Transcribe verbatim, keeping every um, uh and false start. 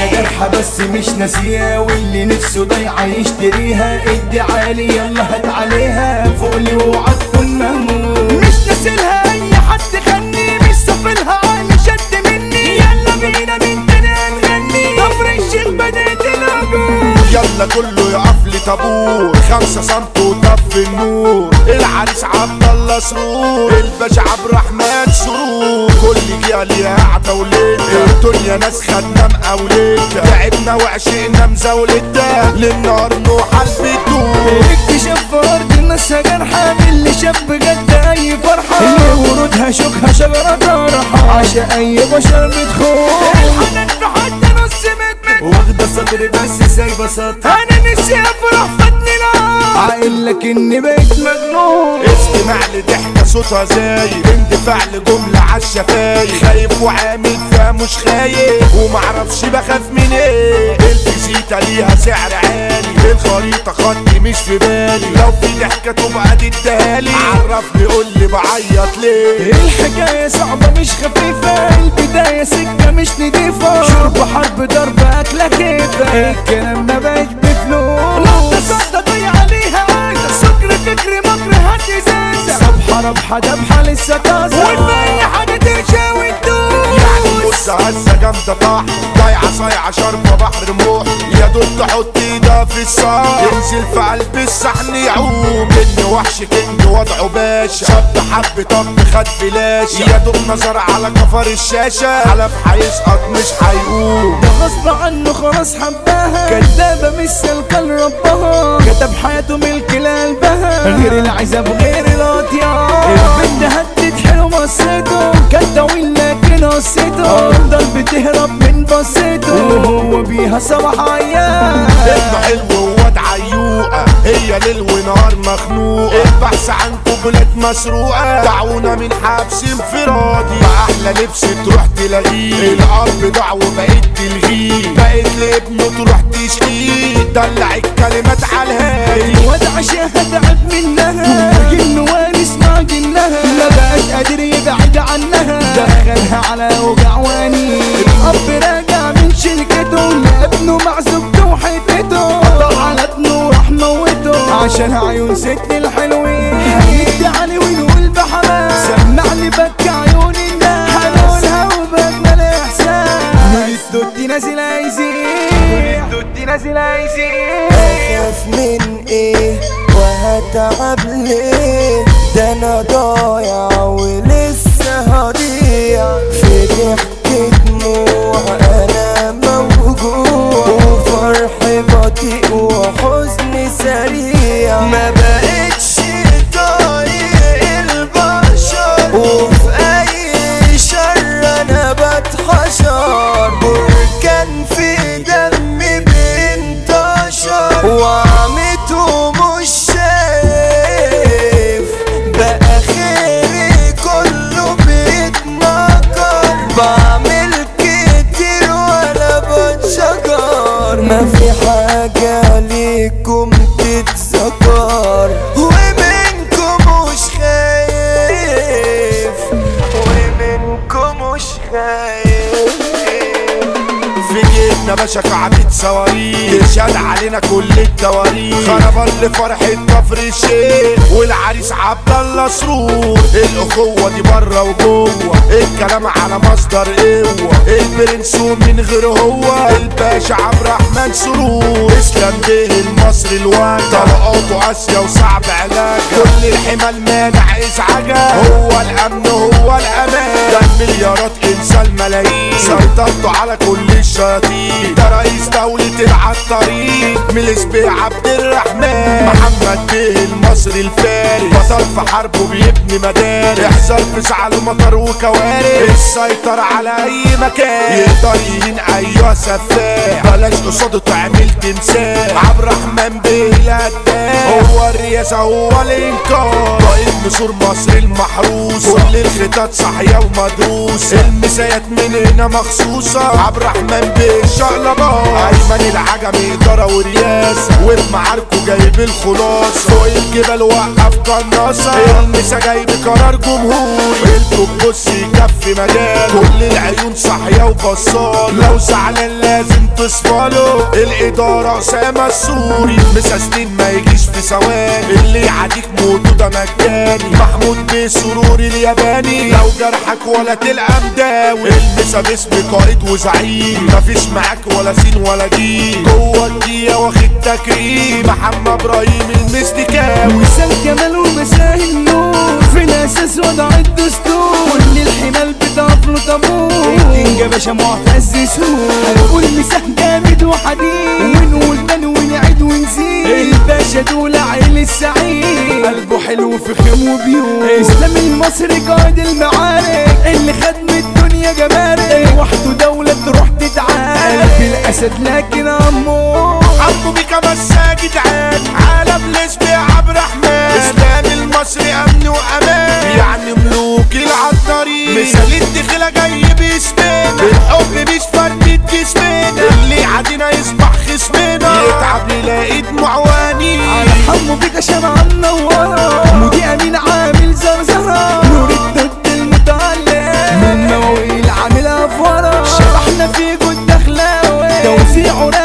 الدنيا جرحة بس مش ناسيها، واللي نفسه ضيعة يشتريها. ادي عالي يلا هات عليها، فوق لي واوعى تكون مهموم. مش ناسلها اي حد خني، مش سافلها عقل شد مني. يلا بينا من تاني نغني، كفر الشيخ بدأت الهجوم. يلا كله يقف لي طابور، خمسة سنت وطف النور. العريس عبد الله سرور، الباشا عبد الرحمن سرور. كل جهة ليها قعدة وليلة، الدنيا ناس خدنا مقاولتها. تعبنا وعشقنا مزاولتها، للنهار نوحل بدور. اكتشاف ارض الناس جرحة، اللي شاف بجد اي فرحة. اللي ورودها شوكها شجرة طرحة، عشان اي بشر بتخون. الحنان في حد نص متر، واخدة صدري بس سايبة سطر. انا نفسي افرح فاتني العار، عاقل لكني بقيت مجنون. استمع لضحكة صوتها زايد، اندفاع لجملة عالشفايف. خايف وعامل فيها مش خايف، ومعرفش بخاف من ايه. الفيزيتا ليها سعر عالي، الخريطة خطي مش في بالي. لو في ضحكة تبقى تديهالي، عرفني قولي بعيط ليه. الحكاية صعبة مش خفيفة، البداية سكة مش نضيفة. شرب حرب ضرب أكلة كيفة، الكلام ما بقاش بفلوس. لحظة صعدة ضيع عليها عايزة، سكر فكري مكر هاتي زازة. صبحة ربحة دبحة لسه طازة، وفي أي حاجة تشاوي الدوس. يعني بص هزة جامدة طح، ضايعة صايعة شاربة بحر موح. يا دوب تحط ايدها في الصاع، ينزل في قلب الصحن يعوم. كن وحش كنج وضعه باشا، شد حب طب خد فلاشة. يا دوب نظر على كفر الشاشة، حلف هيسقط مش هيقوم. ده غصب عنه خلاص حباها، كدابة مش سالكة لربها. كتب حياته ملك لقلبها، غير العزب غير الاطيار. البنت هدت حلو مصيته، كان طويل لكن قصته. افضل بتهرب من بصيته، وهو بيها صباح عيان. ابنه حلو وواد عيوقة، هي ليل ونهار مخنوقة. البحث عن قبلات مسروقة، دعونا من حبس انفرادي. بأحلى لبس تروح تلاقيه، الأب ضاع وبقيت تلغيه. بقيت لابنه تروح تشكيه، دلع الكلمات على الهادي. الواد عشاها تعب منها، جن وارث مع جنها. ما بقاش قادر يبعد عنها، دخلها على وجع واني. الأب راجع من شركته، لابنه مع زوجته وحيدته. قطع على ابنه وراح موته، عشان عيون ست الحلوين. يدي علي ونقول بحماس، سمعني بكي عيون الناس. هنقولها وبجمل احساس، الدودي نازل عايزين، الدودي نازل عايزين. اخاف من ايه وهتعب ليه؟ ده انا ضايع ولسه هضيع في ضحكة دموع. انا موجوع وفرح بطيء وحزن سريع. ما بقتش طايق البشر، وفي اي شر انا بتحشر. بركان في دمي بينتشر، وعمته مش شايف. بقى خيري كله بيتنكر، بعمل كتير ولا بتشكر. ما في حاجة ليكم تتذكر، ومنكم مش خايف، ومنكم مش خايف. في جيتنا باشا قعدة صواريخ، تشهد علينا كل التواريخ. خربان لفرحة كفر الشيخ، والعريس عبد الله سرور. الأخوة دي بره وجوه، الكلام على مصدر قوة. البرنس ومن غير هو، الباشا عبد الرحمن سرور. اسلام بيه المصري الواجع، طلقاته قاسية وصعب علاجها. كل الحمى المانع ازعاجها، هو الأمن هو الأمان. ده المليارات انسى الملايين، سيطرته على كل الشياطين. ده رئيس دولة العطارين، ملس بيه عبد الرحمن. محمد بيه المصري الفارس، بطل في حربه بيبني مدارس. يحصل في زعل مطر وكوارث، السيطرة على أي مكان. يقدر يهين أيها سفاح، بلاش قصاده تعمل تنساه. عبد الرحمن بيه هو الرئاسة هو الانكار. قائد نسور مصر المحروس كل الخطط صحية ومدروسة. المسايات من هنا مخصوصة. عبد الرحمن بيه الشقلبات. ايمن العجمي ادارة ورياسة وفي معاركه جايب الخلاصة. فوق الجبل وقف قناصة. المسا جايب قرار جمهوري. الكوبوس يكفي مجال. كل العيون صحية وبصال. لو زعلان لازم تصفاله. الادارة اسامة السوري. مسا سنين ما يجيش في ثواني. اللي يعاديك موته ده مجاني. محمود بيه سروري الياباني. لو جرحك ولا تلقى مداوي. المسا باسم قائد وزعيم. مفيش معاك ولا سين ولا جيم. جوه الجيه واخد تكريم. محمد ابراهيم المستكاوي. مثال جمال ومساه النور. في الاساس وضع الدستور. كل الحمال بتقف له طابور. الكينج يا باشا معتز سور. هنقول مساه جامد وحديد. ونقول تاني ونعيد ونزيد. الباشا دول عيل السعيد. قلبه حلو في خيم وبيوت. اسلام المصري قائد المعارك. اللي خدم الدنيا جمارك. لوحده دولة تروح تتعارك. قلب الاسد لكن عمو عمو بيكا مساجد عاد. عالم الاسم يا عبد الرحمن. اسلام المصري امن وامان. يعني ملوك العطارين. مثال الدخله جاي باسمنا. الحب مش فردة جسمنا. اللي يعادينا يصبح خصمنا. يتعب يلاقي دموع وانين. على حمو بيكا شمعة منورة. مودي امين عامل زرزرة. نور الضد المتعلق. من مواويل عامل افورة. شبحنا في جود دخلاوي. توزيعه